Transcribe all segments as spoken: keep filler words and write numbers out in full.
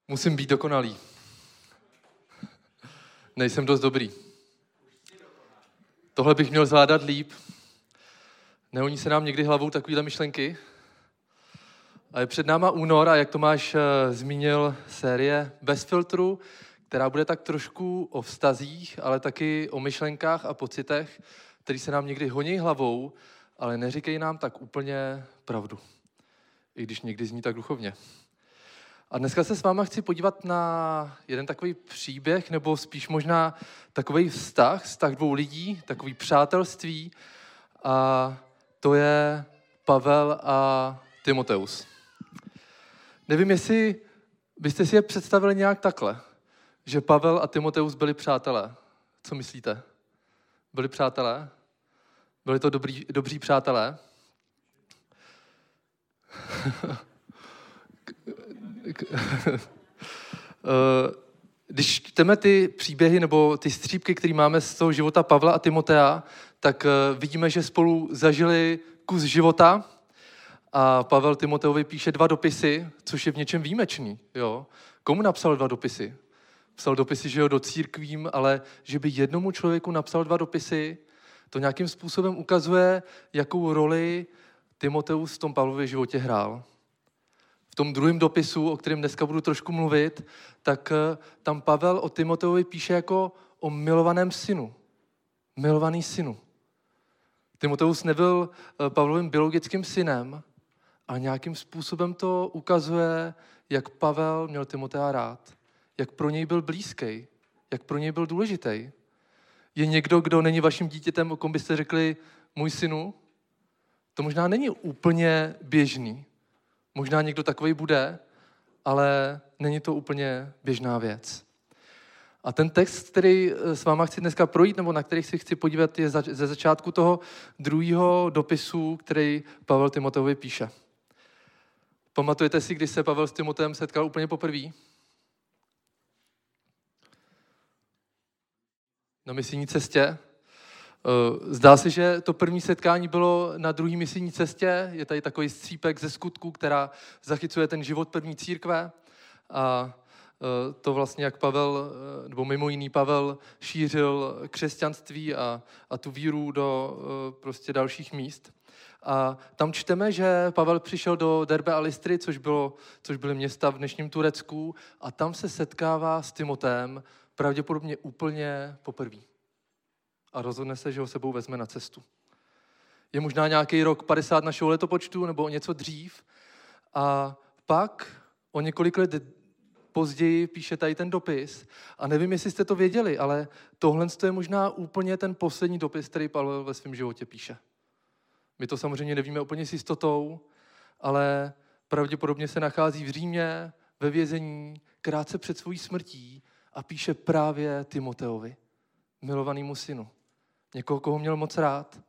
Musím být dokonalý. Nejsem dost dobrý. Tohle bych měl zvládat líp. Nehoní se nám někdy hlavou takovýhle myšlenky? A je před náma únor a jak Tomáš uh, zmínil, série Bez filtru, která bude tak trošku o vztazích, ale taky o myšlenkách a pocitech, které se nám někdy honí hlavou, ale neříkej nám tak úplně pravdu. I když někdy zní tak duchovně. A dneska se s váma chci podívat na jeden takový příběh, nebo spíš možná takový vztah, vztah dvou lidí, takový přátelství. A to je Pavel a Timoteus. Nevím, jestli byste si je představili nějak takhle, že Pavel a Timoteus byli přátelé. Co myslíte? Byli přátelé? Byli to dobrý, dobří přátelé? Když čteme ty příběhy nebo ty střípky, které máme z toho života Pavla a Timotea, tak vidíme, že spolu zažili kus života a Pavel Timoteovi píše dva dopisy, což je v něčem výjimečný. Jo? Komu napsal dva dopisy? Psal dopisy, že jo, do církvím, ale že by jednomu člověku napsal dva dopisy, to nějakým způsobem ukazuje, jakou roli Timoteus v tom Pavlově životě hrál. V tom druhém dopisu, o kterém dneska budu trošku mluvit, tak tam Pavel o Timoteovi píše jako o milovaném synu. Milovaný synu. Timoteus nebyl Pavlovým biologickým synem, ale nějakým způsobem to ukazuje, jak Pavel měl Timotea rád. Jak pro něj byl blízký. Jak pro něj byl důležitý. Je někdo, kdo není vaším dítětem, o kom byste řekli můj synu? To možná není úplně běžný. Možná někdo takový bude, ale není to úplně běžná věc. A ten text, který s váma chci dneska projít, nebo na který si chci podívat, je ze začátku toho druhého dopisu, který Pavel Timoteovi píše. Pamatujete si, když se Pavel s Timoteem setkal úplně poprvé? Na misijní cestě. Zdá se, že to první setkání bylo na druhé misijní cestě. Je tady takový střípek ze Skutků, která zachycuje ten život první církve. A to vlastně, jak Pavel, nebo mimo jiný Pavel, šířil křesťanství a, a tu víru do prostě dalších míst. A tam čteme, že Pavel přišel do Derbe a Lystry, což, bylo, což byly města v dnešním Turecku, a tam se setkává s Timoteem pravděpodobně úplně poprvé. A rozhodne se, že ho sebou vezme na cestu. Je možná nějaký rok padesát našeho letopočtu nebo něco dřív. A pak o několik let později píše tady ten dopis. A nevím, jestli jste to věděli, ale tohle je možná úplně ten poslední dopis, který Pavel ve svém životě píše. My to samozřejmě nevíme úplně s jistotou, ale pravděpodobně se nachází v Římě, ve vězení, krátce před svojí smrtí a píše právě Timoteovi, milovanému synu. Někoho, koho měl moc rád.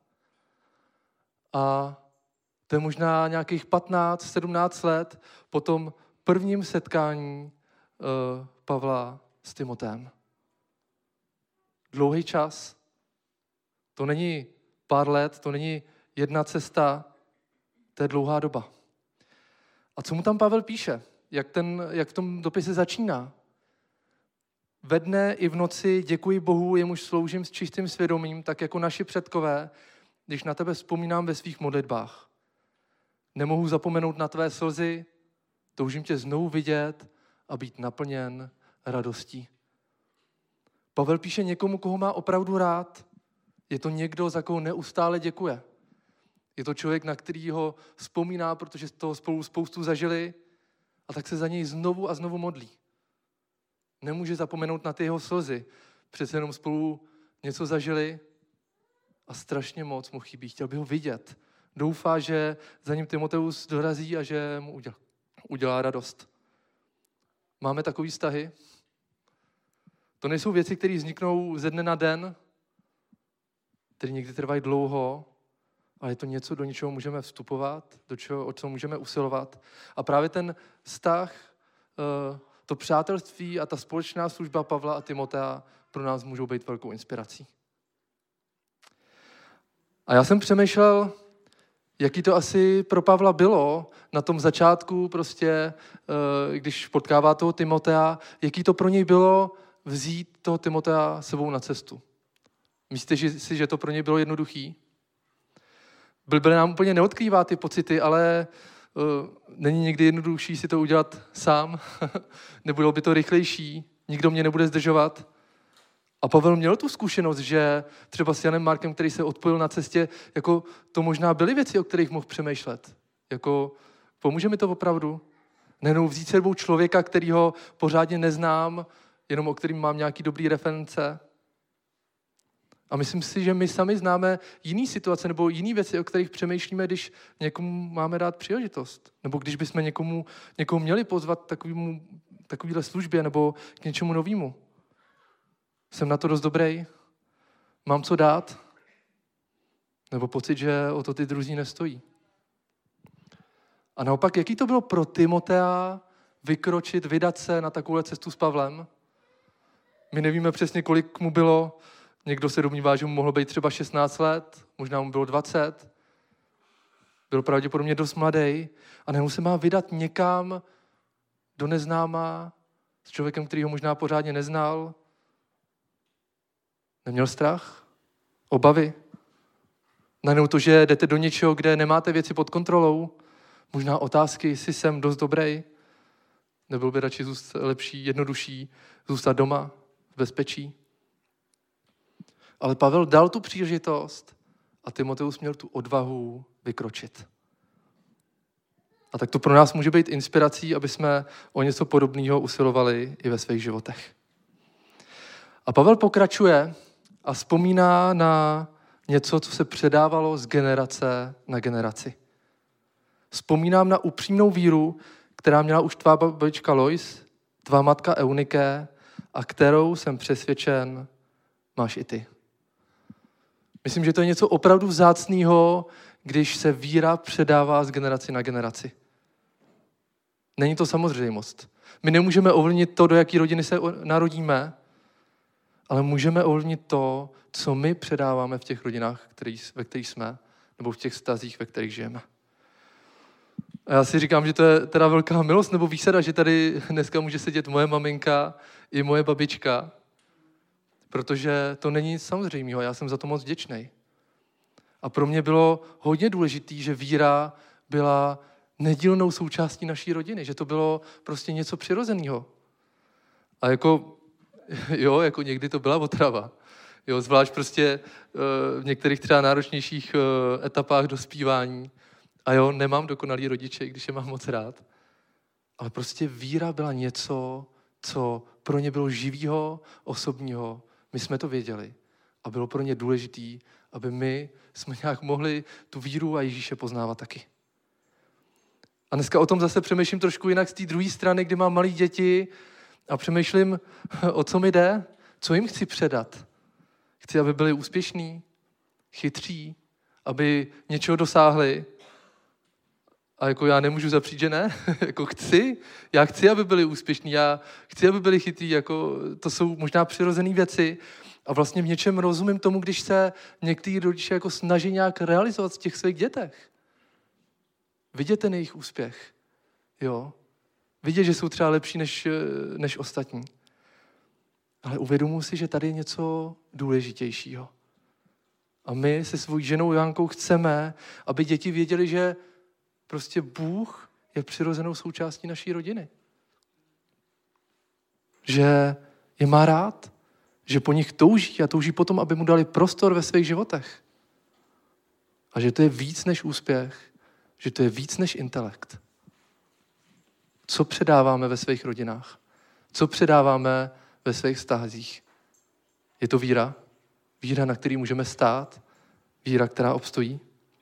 A to je možná nějakých patnáct sedmnáct let po tom prvním setkání uh, Pavla s Timotem. Dlouhý čas. To není pár let, to není jedna cesta, to je dlouhá doba. A co mu tam Pavel píše? Jak, ten, jak v tom dopise začíná? Ve dne i v noci děkuji Bohu, jemuž sloužím s čistým svědomím, tak jako naši předkové, když na tebe vzpomínám ve svých modlitbách. Nemohu zapomenout na tvé slzy, toužím tě znovu vidět a být naplněn radostí. Pavel píše někomu, koho má opravdu rád. Je to někdo, za koho neustále děkuje. Je to člověk, na kterýho vzpomíná, protože toho spolu spoustu zažili, a tak se za něj znovu a znovu modlí. Nemůže zapomenout na ty jeho slzy. Přece jenom spolu něco zažili a strašně moc mu chybí. Chtěl by ho vidět. Doufá, že za ním Timoteus dorazí a že mu udělá, udělá radost. Máme takový vztahy? To nejsou věci, které vzniknou ze dne na den, které někdy trvají dlouho, ale je to něco, do něčeho můžeme vstupovat, do čeho, o co můžeme usilovat. A právě ten vztah, to přátelství a ta společná služba Pavla a Timotea pro nás můžou být velkou inspirací. A já jsem přemýšlel, jaký to asi pro Pavla bylo na tom začátku, prostě, když potkává toho Timotea, jaký to pro něj bylo vzít toho Timotea sebou na cestu. Myslíte si, že to pro něj bylo jednoduchý? Bible nám úplně neodkrývá ty pocity, ale uh, není někdy jednodušší si to udělat sám. Nebylo by to rychlejší, nikdo mě nebude zdržovat. A Pavel měl tu zkušenost, že třeba s Janem Markem, který se odpojil na cestě, jako to možná byly věci, o kterých mohl přemýšlet. Jako, pomůže mi to opravdu? Nejenom vzít sebou člověka, kterýho pořádně neznám, jenom o kterým mám nějaký dobrý reference. A myslím si, že my sami známe jiný situace nebo jiný věci, o kterých přemýšlíme, když někomu máme dát příležitost. Nebo když bychom někomu, někomu měli pozvat takovému, takovýhle službě nebo k něčemu novému. Jsem na to dost dobrý? Mám co dát? Nebo pocit, že o to ty druzí nestojí? A naopak, jaký to bylo pro Timotea vykročit, vydat se na takovou cestu s Pavlem? My nevíme přesně, kolik mu bylo. Někdo se domnívá, že mu mohlo být třeba šestnáct let, možná mu bylo dvacet. Byl pravděpodobně dost mladý a najednou se má vydat někam do neznáma s člověkem, který ho možná pořádně neznal. Neměl strach? Obavy? Najednou to, že jdete do něčeho, kde nemáte věci pod kontrolou? Možná otázky, jestli jsem dost dobrý? Nebylo by radši zůstat, lepší, jednodušší zůstat doma, v bezpečí? Ale Pavel dal tu příležitost a Timoteus měl tu odvahu vykročit. A tak to pro nás může být inspirací, aby jsme o něco podobného usilovali i ve svých životech. A Pavel pokračuje a vzpomíná na něco, co se předávalo z generace na generaci. Vzpomínám na upřímnou víru, která měla už tvá babička Lois, tvá matka Eunike a kterou jsem přesvědčen, máš i ty. Myslím, že to je něco opravdu vzácného, když se víra předává z generaci na generaci. Není to samozřejmost. My nemůžeme ovlivnit to, do jaké rodiny se narodíme, ale můžeme ovlivnit to, co my předáváme v těch rodinách, který, ve kterých jsme, nebo v těch vztazích, ve kterých žijeme. A já si říkám, že to je teda velká milost nebo výsada, že tady dneska může sedět moje maminka i moje babička, protože to není nic samozřejmého, já jsem za to moc vděčný. A pro mě bylo hodně důležité, že víra byla nedílnou součástí naší rodiny, že to bylo prostě něco přirozeného. A jako, jo, jako někdy to byla otrava. Jo, zvlášť prostě v některých třeba náročnějších etapách dospívání. A jo, nemám dokonalý rodiče, když je mám moc rád. Ale prostě víra byla něco, co pro ně bylo živýho, osobního. My jsme to věděli. A bylo pro ně důležitý, aby my jsme nějak mohli tu víru a Ježíše poznávat taky. A dneska o tom zase přemýšlím trošku jinak z té druhé strany, kdy mám malé děti a přemýšlím, o co mi jde, co jim chci předat. Chci, aby byli úspěšní, chytří, aby něčeho dosáhli. A jako já nemůžu zapřít, že ne. Jako chci, já chci, aby byli úspěšní, já chci, aby byli chytrý, jako to jsou možná přirozené věci. A vlastně v něčem rozumím tomu, když se některý rodiče jako snaží nějak realizovat v těch svých dětech. Vidět ten jejich úspěch. Jo. Vidět, že jsou třeba lepší než, než ostatní. Ale uvědomuji si, že tady je něco důležitějšího. A my se svou ženou Jankou chceme, aby děti věděli, že prostě Bůh je přirozenou součástí naší rodiny. Že je má rád, že po nich touží a touží potom, aby mu dali prostor ve svých životech. A že to je víc než úspěch, že to je víc než intelekt. Co předáváme ve svých rodinách? Co předáváme ve svých vztazích? Je to víra? Víra, na který můžeme stát? Víra, která obstojí?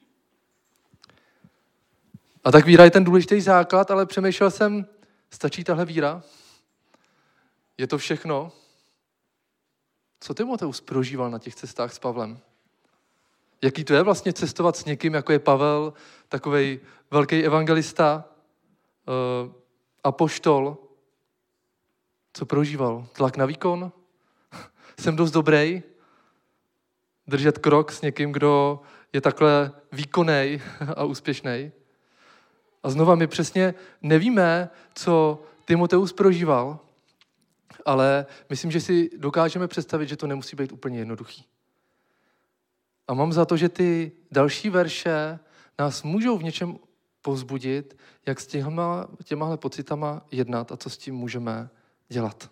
A tak víra je ten důležitý základ, ale přemýšlel jsem, stačí tahle víra? Je to všechno? Co Timoteus prožíval na těch cestách s Pavlem? Jaký to je vlastně cestovat s někým, jako je Pavel, takovej velký evangelista, uh, apoštol? Co prožíval? Tlak na výkon? Jsem dost dobrý? Držet krok s někým, kdo je takhle výkonný a úspěšný. A znova my přesně nevíme, co Timoteus prožíval, ale myslím, že si dokážeme představit, že to nemusí být úplně jednoduchý. A mám za to, že ty další verše nás můžou v něčem povzbudit, jak s těma, těmahle pocitama jednat a co s tím můžeme dělat.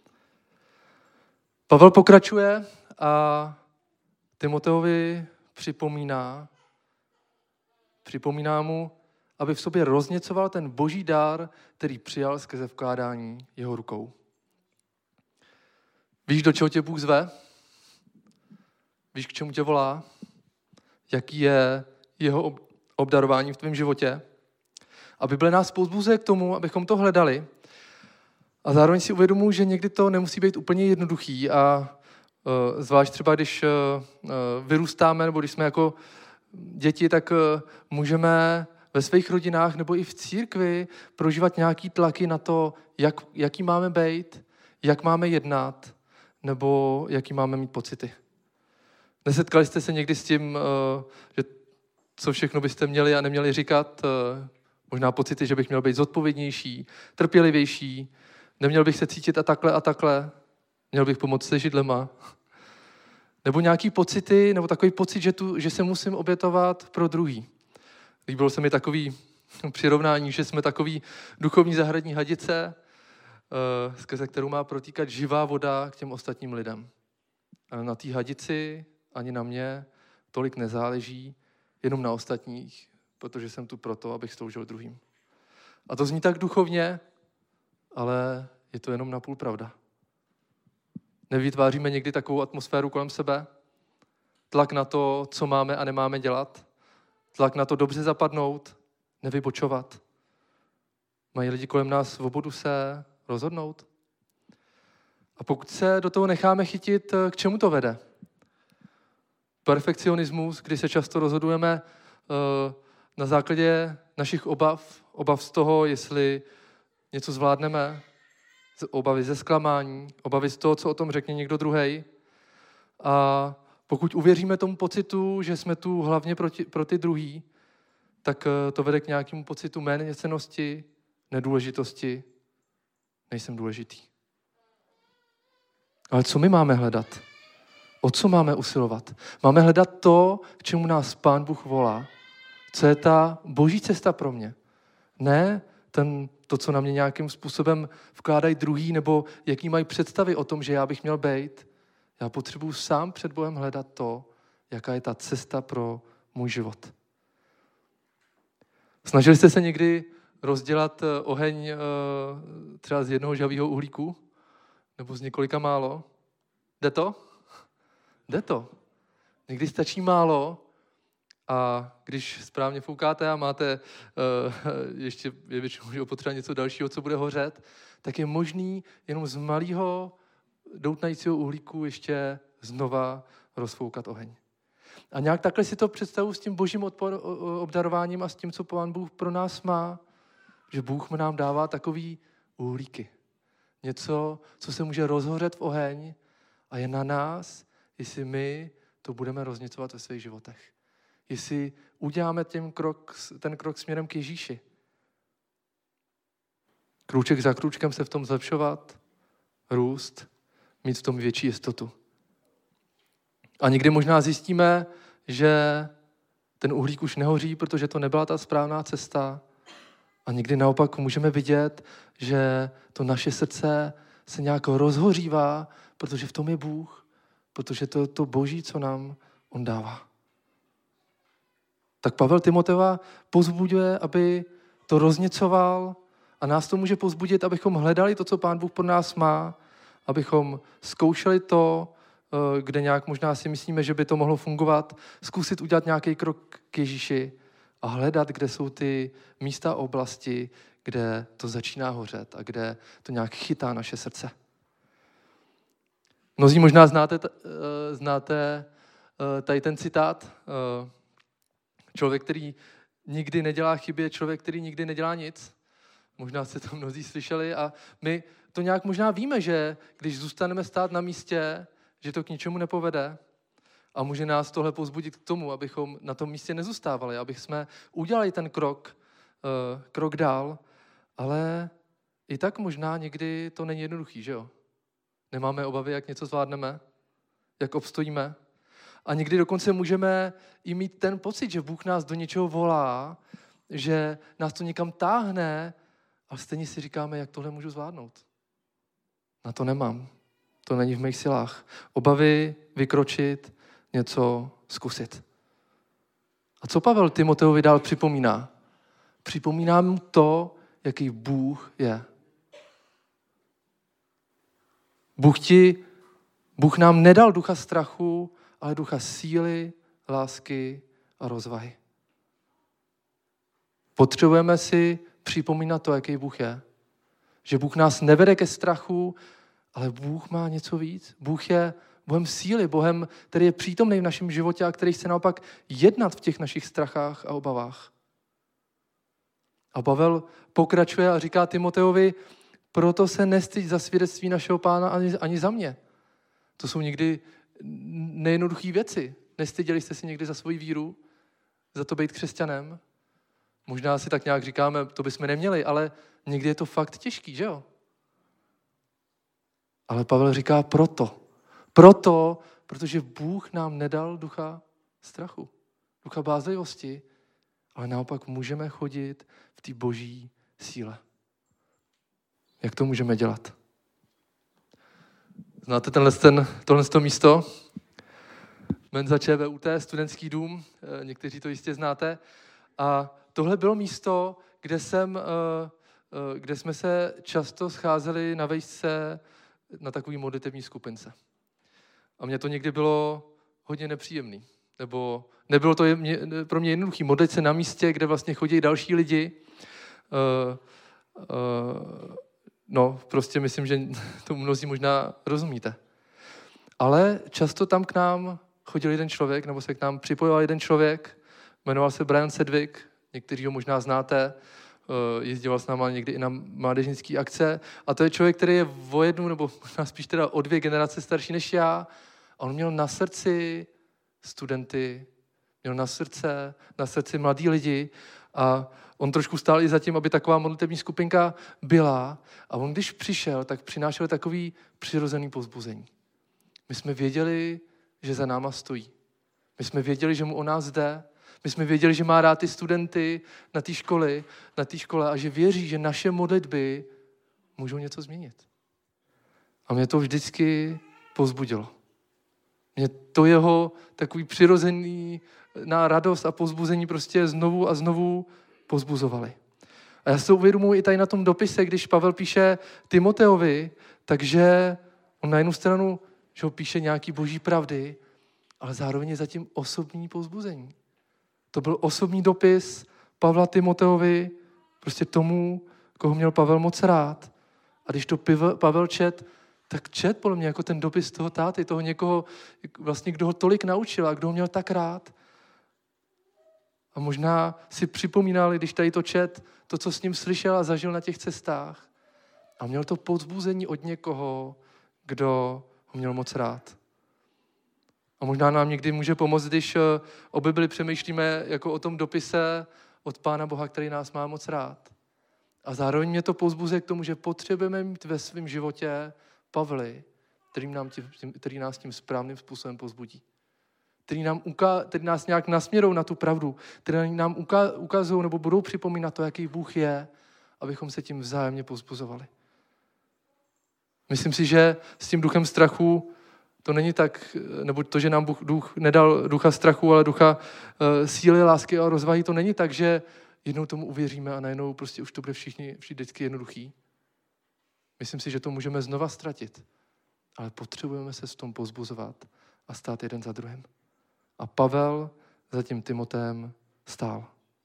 Pavel pokračuje a Timoteovi připomíná, připomíná mu, aby v sobě rozněcoval ten boží dár, který přijal skrze vkládání jeho rukou. Víš, do čeho tě Bůh zve? Víš, k čemu tě volá? Jaký je jeho obdarování v tvém životě? A Bible nás povzbuzuje k tomu, abychom to hledali. A zároveň si uvědomuji, že někdy to nemusí být úplně jednoduchý a uh, zvlášť třeba, když uh, vyrůstáme nebo když jsme jako děti, tak uh, můžeme ve svých rodinách nebo i v církvi prožívat nějaký tlaky na to, jak, jaký máme být, jak máme jednat, nebo jaký máme mít pocity. Nesetkali jste se někdy s tím, že co všechno byste měli a neměli říkat? Možná pocity, že bych měl být zodpovědnější, trpělivější, neměl bych se cítit a takhle a takhle, měl bych pomoct se židlema. Nebo nějaký pocity, nebo takový pocit, že, tu, že se musím obětovat pro druhý. Líbilo se mi takový přirovnání, že jsme takový duchovní zahradní hadice, skrze kterou má protýkat živá voda k těm ostatním lidem. Ale na té hadici ani na mě tolik nezáleží, jenom na ostatních, protože jsem tu proto, abych sloužil druhým. A to zní tak duchovně, ale je to jenom napůl pravda. Nevytváříme někdy takovou atmosféru kolem sebe? Tlak na to, co máme a nemáme dělat? Tlak na to dobře zapadnout, nevybočovat? Mají lidi kolem nás svobodu se rozhodnout? A pokud se do toho necháme chytit, k čemu to vede? Perfekcionismus, kdy se často rozhodujeme uh, na základě našich obav, obav z toho, jestli něco zvládneme, obavy ze zklamání, obavy z toho, co o tom řekne někdo druhej. A pokud uvěříme tomu pocitu, že jsme tu hlavně proti, pro ty druhý, tak uh, to vede k nějakému pocitu méněcennosti, nedůležitosti, nejsem důležitý. Ale co my máme hledat? O co máme usilovat? Máme hledat to, k čemu nás Pán Bůh volá. Co je ta boží cesta pro mě? Ne ten, to, co na mě nějakým způsobem vkládají druhý, nebo jaký mají představy o tom, že já bych měl být. Já potřebuji sám před Bohem hledat to, jaká je ta cesta pro můj život. Snažili jste se někdy rozdělat oheň třeba z jednoho žhavého uhlíku? Nebo z několika málo? Jde to? Jde to. Někdy stačí málo a když správně foukáte a máte, uh, ještě je většinou potřeba něco dalšího, co bude hořet, tak je možný jenom z malého doutnajícího uhlíku ještě znova rozfoukat oheň. A nějak takhle si to představuji s tím božím odpor, obdarováním a s tím, co Pán Bůh pro nás má, že Bůh nám dává takový uhlíky. Něco, co se může rozhořet v oheň a je na nás, jestli my to budeme rozněcovat ve svých životech. Jestli uděláme ten krok, ten krok směrem k Ježíši. Krůček za krůčkem se v tom zlepšovat, růst, mít v tom větší jistotu. A někdy možná zjistíme, že ten uhlík už nehoří, protože to nebyla ta správná cesta. A někdy naopak můžeme vidět, že to naše srdce se nějak rozhořívá, protože v tom je Bůh, protože to je to boží, co nám on dává. Tak Pavel Timoteova povzbuduje, aby to rozněcoval a nás to může povzbudit, abychom hledali to, co Pán Bůh pro nás má, abychom zkoušeli to, kde nějak možná si myslíme, že by to mohlo fungovat, zkusit udělat nějaký krok k Ježíši a hledat, kde jsou ty místa a oblasti, kde to začíná hořet a kde to nějak chytá naše srdce. Mnozí možná znáte, znáte tady ten citát. Člověk, který nikdy nedělá chyby, je člověk, který nikdy nedělá nic. Možná jste to mnozí slyšeli a my to nějak možná víme, že když zůstaneme stát na místě, že to k ničemu nepovede. A může nás tohle povzbudit k tomu, abychom na tom místě nezůstávali, aby jsme udělali ten krok, uh, krok dál, ale i tak možná někdy to není jednoduchý, že jo? Nemáme obavy, jak něco zvládneme, jak obstojíme. A někdy dokonce můžeme i mít ten pocit, že Bůh nás do něčeho volá, že nás to někam táhne, ale stejně si říkáme, jak tohle můžu zvládnout. Na to nemám. To není v mých silách. Obavy, vykročit, něco zkusit. A co Pavel Timoteovi dál připomíná? Připomíná mu to, jaký Bůh je. Bůh ti, Bůh nám nedal ducha strachu, ale ducha síly, lásky a rozvahy. Potřebujeme si připomínat to, jaký Bůh je. Že Bůh nás nevede ke strachu, ale Bůh má něco víc. Bůh je Bohem síly, Bohem, který je přítomný v našem životě a který chce naopak jednat v těch našich strachách a obavách. A Pavel pokračuje a říká Timoteovi, proto se nestyď za svědectví našeho Pána ani, ani za mě. To jsou někdy nejjednoduchý věci. Nestyděli jste si někdy za svoji víru, za to být křesťanem? Možná si tak nějak říkáme, to bychom neměli, ale někdy je to fakt těžký, že jo? Ale Pavel říká proto. Proto, protože Bůh nám nedal ducha strachu, ducha bázlivosti, ale naopak můžeme chodit v té boží síle. Jak to můžeme dělat? Znáte tenhle, ten, tohle to místo? Menza ČVUT, studentský dům, někteří to jistě znáte. A tohle bylo místo, kde, jsem, kde jsme se často scházeli na vejšce na takový modlitevní skupince. A mně to někdy bylo hodně nepříjemný. Nebo nebylo to je, pro mě jednoduchý modlit se na místě, kde vlastně chodí další lidi. Uh, uh, no, prostě myslím, že to mnozí možná rozumíte. Ale často tam k nám chodil jeden člověk, nebo se k nám připojoval jeden člověk, jmenoval se Brian Sedgwick, někteří ho možná znáte, jezdil s náma někdy i na mládežnické akce. A to je člověk, který je o jednu, nebo možná spíš teda o dvě generace starší než já. A on měl na srdci studenty, měl na srdce, na srdci mladí lidi a on trošku stál i za tím, aby taková modlitevní skupinka byla. A on, když přišel, tak přinášel takový přirozený povzbuzení. My jsme věděli, že za náma stojí. My jsme věděli, že mu o nás jde. My jsme věděli, že má rád ty studenty na té škole, na té škole a že věří, že naše modlitby můžou něco změnit. A mě to vždycky povzbudilo. Mě to jeho takový přirozený na radost a povzbuzení prostě znovu a znovu povzbuzovali. A já si to uvědomuji i tady na tom dopise, když Pavel píše Timoteovi, takže on na jednu stranu, že ho píše nějaký boží pravdy, ale zároveň je zatím osobní povzbuzení. To byl osobní dopis Pavla Timoteovi, prostě tomu, koho měl Pavel moc rád. A když to Pavel čet, tak čet podle mě jako ten dopis toho táty, toho někoho, vlastně kdo ho tolik naučil a kdo ho měl tak rád. A možná si připomínali, když tady to čet, to, co s ním slyšel a zažil na těch cestách. A měl to povzbuzení od někoho, kdo ho měl moc rád. A možná nám někdy může pomoct, když o Bibli přemýšlíme jako o tom dopise od Pána Boha, který nás má moc rád. A zároveň mě to povzbuzuje k tomu, že potřebujeme mít ve svém životě Pavly, který, nám tím, který nás tím správným způsobem povzbudí. Který, nám uka, který nás nějak nasměrou na tu pravdu, který nám uka, ukazují nebo budou připomínat to, jaký Bůh je, abychom se tím vzájemně povzbuzovali. Myslím si, že s tím duchem strachu to není tak, nebo to, že nám Bůh, duch nedal ducha strachu, ale ducha uh, síly, lásky a rozvahy, to není tak, že jednou tomu uvěříme a najednou prostě už to bude všichni, vždycky jednoduchý. Myslím si, že to můžeme znova ztratit, ale potřebujeme se s tom povzbuzovat a stát jeden za druhým. A Pavel za tím Timoteem stál.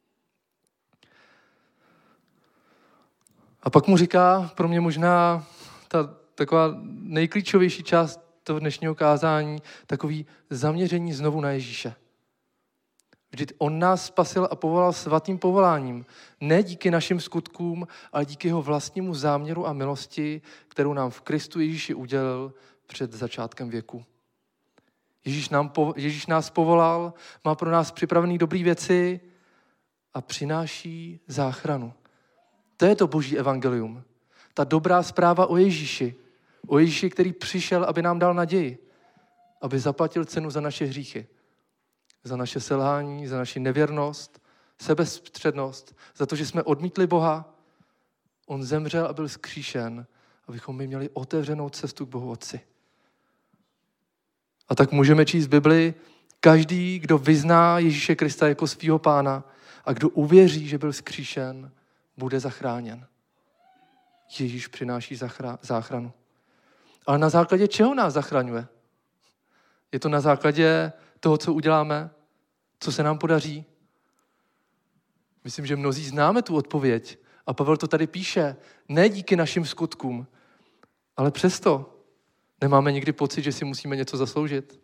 A pak mu říká, pro mě možná ta taková nejklíčovější část toho dnešního kázání, takový zaměření znovu na Ježíše. Vždyť on nás spasil a povolal svatým povoláním. Ne díky našim skutkům, ale díky jeho vlastnímu záměru a milosti, kterou nám v Kristu Ježíši udělil před začátkem věku. Ježíš, nám, Ježíš nás povolal, má pro nás připravené dobré věci a přináší záchranu. To je to boží evangelium. Ta dobrá zpráva o Ježíši. O Ježíši, který přišel, aby nám dal naději. Aby zaplatil cenu za naše hříchy. Za naše selhání, za naši nevěrnost, sebestřednost, za to, že jsme odmítli Boha. On zemřel a byl vzkříšen, abychom my měli otevřenou cestu k Bohu Otci. A tak můžeme číst Bibli, každý, kdo vyzná Ježíše Krista jako svýho pána a kdo uvěří, že byl vzkříšen, bude zachráněn. Ježíš přináší záchranu. Ale na základě čeho nás zachraňuje? Je to na základě toho, co uděláme, co se nám podaří? Myslím, že mnozí známe tu odpověď. A Pavel to tady píše. Ne díky našim skutkům, ale přesto nemáme nikdy pocit, že si musíme něco zasloužit.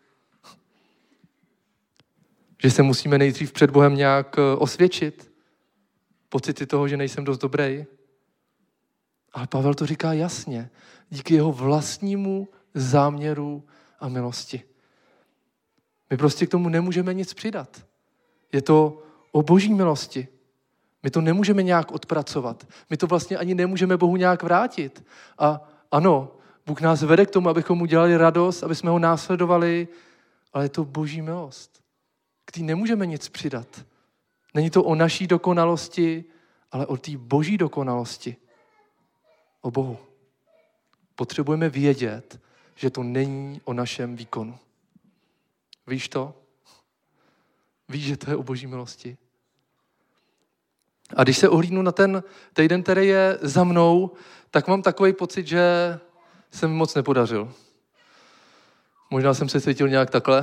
Že se musíme nejdřív před Bohem nějak osvědčit. Pocity toho, že nejsem dost dobrý. Ale Pavel to říká jasně. Díky jeho vlastnímu záměru a milosti. My prostě k tomu nemůžeme nic přidat. Je to o boží milosti. My to nemůžeme nějak odpracovat. My to vlastně ani nemůžeme Bohu nějak vrátit. A ano, Bůh nás vede k tomu, abychom mu dělali radost, aby jsme ho následovali, ale je to boží milost, který nemůžeme nic přidat. Není to o naší dokonalosti, ale o té boží dokonalosti. O Bohu. Potřebujeme vědět, že to není o našem výkonu. Víš to? Víš, že to je o boží milosti? A když se ohlídnu na ten týden, který je za mnou, tak mám takový pocit, že se mi moc nepodařil. Možná jsem se cítil nějak takhle.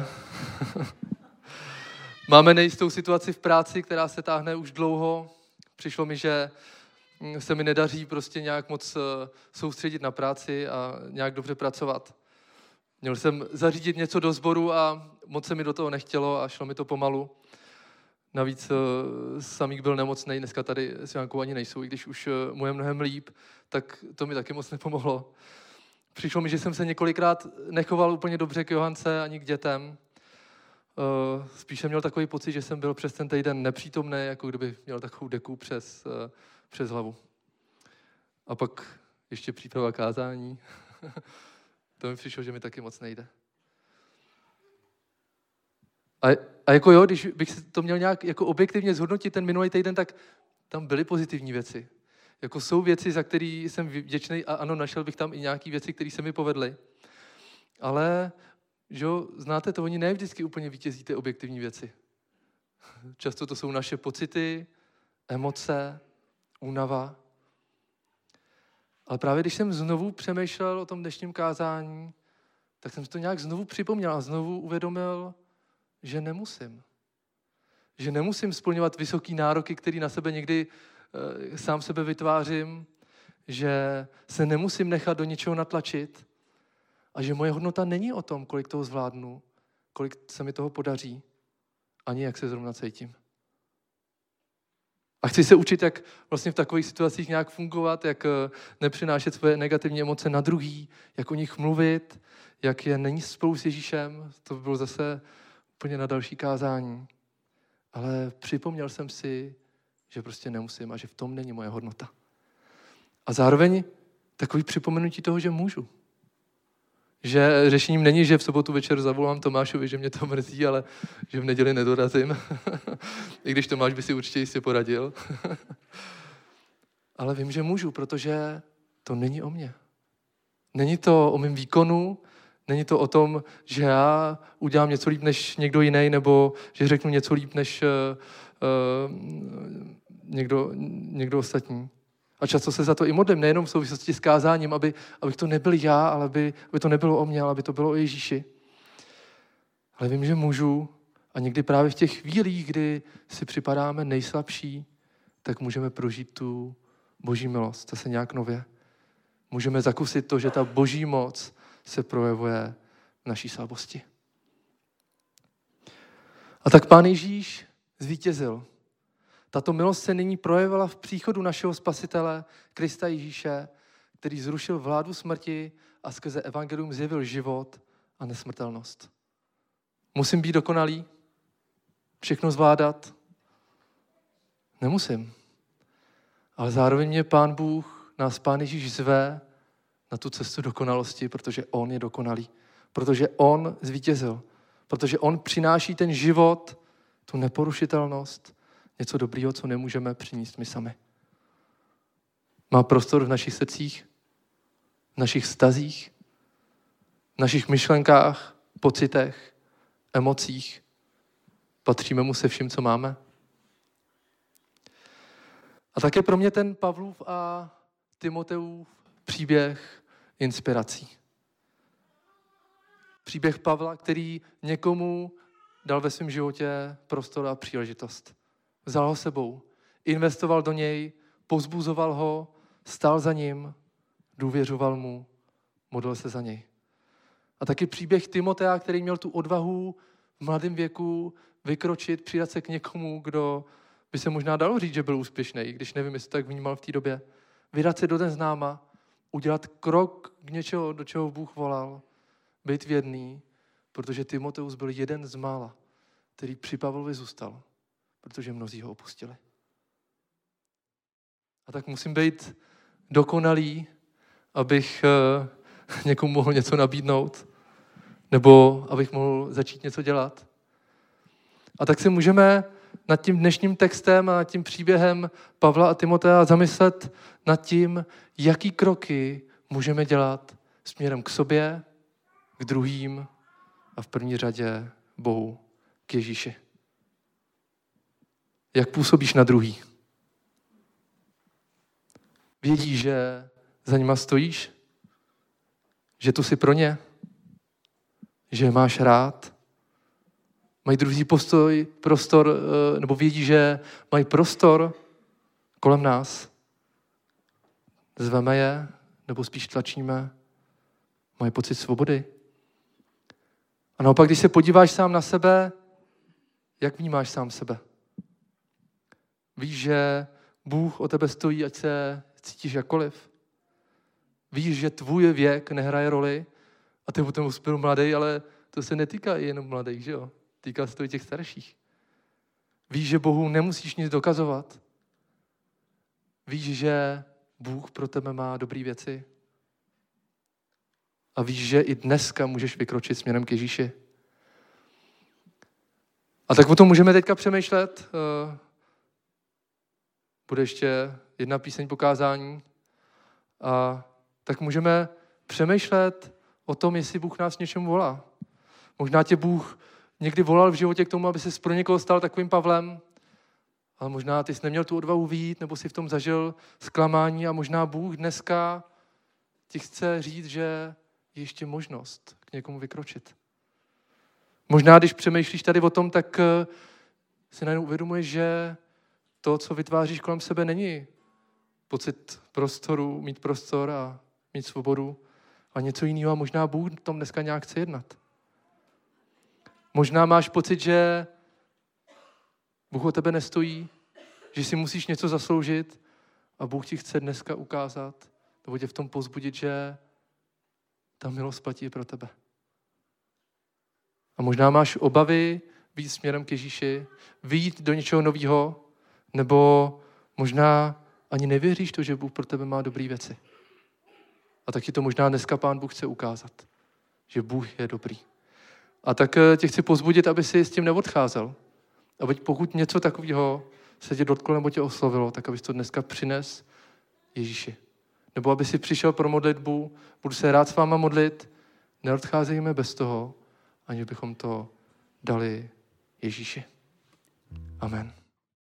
Máme nejistou situaci v práci, která se táhne už dlouho. Přišlo mi, že se mi nedaří prostě nějak moc soustředit na práci a nějak dobře pracovat. Měl jsem zařídit něco do sboru a moc se mi do toho nechtělo a šlo mi to pomalu. Navíc Samík byl nemocnej, dneska tady s Jankou ani nejsou, i když už mu je mnohem líp, tak to mi taky moc nepomohlo. Přišlo mi, že jsem se několikrát nechoval úplně dobře k Johance ani k dětem. Spíš jsem měl takový pocit, že jsem byl přes ten týden nepřítomný, jako kdyby měl takovou deku přes, přes hlavu. A pak ještě příprava kázání. To mi přišlo, že mi taky moc nejde. A, a jako jo, když bych to měl nějak jako objektivně zhodnotit ten minulý týden, tak tam byly pozitivní věci. Jako jsou věci, za které jsem vděčný a ano, našel bych tam i nějaké věci, které se mi povedly. Ale, že jo, znáte to, oni ne vždycky úplně vítězí ty objektivní věci. Často to jsou naše pocity, emoce, únava. Ale právě když jsem znovu přemýšlel o tom dnešním kázání, tak jsem si to nějak znovu připomněl a znovu uvědomil, že nemusím. Že nemusím splňovat vysoký nároky, které na sebe někdy e, sám sebe vytvářím, že se nemusím nechat do něčeho natlačit a že moje hodnota není o tom, kolik toho zvládnu, kolik se mi toho podaří, ani jak se zrovna cítím. A chci se učit, jak vlastně v takových situacích nějak fungovat, jak nepřinášet své negativní emoce na druhý, jak o nich mluvit, jak je není spolu s Ježíšem. To by bylo zase úplně na další kázání. Ale připomněl jsem si, že prostě nemusím a že v tom není moje hodnota. A zároveň takový připomenutí toho, že můžu. Že řešením není, že v sobotu večer zavolám Tomášovi, že mě to mrzí, ale že v neděli nedorazím. I když Tomáš by si určitě jistě poradil. Ale vím, že můžu, protože to není o mně. Není to o mém výkonu, není to o tom, že já udělám něco líp než někdo jiný, nebo že řeknu něco líp než uh, uh, někdo, někdo ostatní. A často se za to i modlím, nejenom v souvislosti s kázáním, aby, abych to nebyl já, ale aby, aby to nebylo o mně, ale aby to bylo o Ježíši. Ale vím, že můžu a někdy právě v těch chvílích, kdy si připadáme nejslabší, tak můžeme prožít tu boží milost, zase nějak nově. Můžeme zakusit to, že ta boží moc se projevuje v naší slabosti. A tak Pán Ježíš zvítězil. Tato milost se nyní projevila v příchodu našeho Spasitele, Krista Ježíše, který zrušil vládu smrti a skrze evangelium zjevil život a nesmrtelnost. Musím být dokonalý? Všechno zvládat? Nemusím. Ale zároveň mě Pán Bůh, nás Pán Ježíš zve na tu cestu dokonalosti, protože on je dokonalý. Protože on zvítězil. Protože on přináší ten život, tu neporušitelnost, něco dobrýho, co nemůžeme přinést my sami. Má prostor v našich srdcích, v našich vztazích, v našich myšlenkách, pocitech, emocích. Patříme mu se vším, co máme. A také pro mě ten Pavlův a Timoteův příběh inspirací. Příběh Pavla, který někomu dal ve svém životě prostor a příležitost. Vzal ho sebou, investoval do něj, povzbuzoval ho, stál za ním, důvěřoval mu, modlil se za něj. A taky příběh Timotea, který měl tu odvahu v mladém věku vykročit, přidat se k někomu, kdo by se možná dalo říct, že byl úspěšný, když nevím, jestli to tak vnímal v té době. Vydat se do neznáma, udělat krok k něčeho, do čeho Bůh volal, být věrný, protože Timoteus byl jeden z mála, který při Pavlovi zůstal, protože mnozí ho opustili. A tak musím být dokonalý, abych někomu mohl něco nabídnout, nebo abych mohl začít něco dělat. A tak si můžeme nad tím dnešním textem a nad tím příběhem Pavla a Timotea zamyslet nad tím, jaký kroky můžeme dělat směrem k sobě, k druhým a v první řadě Bohu, k Ježíši. Jak působíš na druhý? Vědí, že za nima stojíš? Že tu jsi pro ně? Že je máš rád? Mají druhý postoj, prostor, nebo vědí, že mají prostor kolem nás? Zveme je, nebo spíš tlačíme? Mají pocit svobody? A naopak, když se podíváš sám na sebe, jak vnímáš sám sebe? Víš, že Bůh o tebe stojí, ať se cítíš jakkoliv? Víš, že tvůj věk nehraje roli a ty potom byl mladý, ale to se netýká jenom mladých, že jo? Týká se to i těch starších. Víš, že Bohu nemusíš nic dokazovat. Víš, že Bůh pro tebe má dobré věci. A víš, že i dneska můžeš vykročit směrem k Ježíši. A tak o tom můžeme teďka přemýšlet. Bude ještě jedna píseň pokázání. A tak můžeme přemýšlet o tom, jestli Bůh nás něčemu volá. Možná tě Bůh někdy volal v životě k tomu, aby ses pro někoho stal takovým Pavlem, ale možná ty jsi neměl tu odvahu vyjít, nebo si v tom zažil zklamání a možná Bůh dneska ti chce říct, že je ještě možnost k někomu vykročit. Možná, když přemýšlíš tady o tom, tak si najednou uvědomuješ, že to, co vytváříš kolem sebe, není pocit prostoru, mít prostor a mít svobodu, a něco jiného a možná Bůh tom dneska nějak chce jednat. Možná máš pocit, že Bůh o tebe nestojí, že si musíš něco zasloužit a Bůh ti chce dneska ukázat nebo tě v tom povzbudit, že ta milost platí pro tebe. A možná máš obavy vyjít směrem k Ježíši, vyjít do něčeho nového, nebo možná ani nevěříš to, že Bůh pro tebe má dobré věci. A tak ti to možná dneska Pán Bůh chce ukázat, že Bůh je dobrý. A tak tě chci povzbudit, aby si s tím neodcházel. Aby pokud něco takového se tě dotklo nebo tě oslovilo, tak abys to dneska přines Ježíši. Nebo aby si přišel pro modlitbu, budu se rád s váma modlit, neodcházejme bez toho, aniž bychom to dali Ježíši. Amen.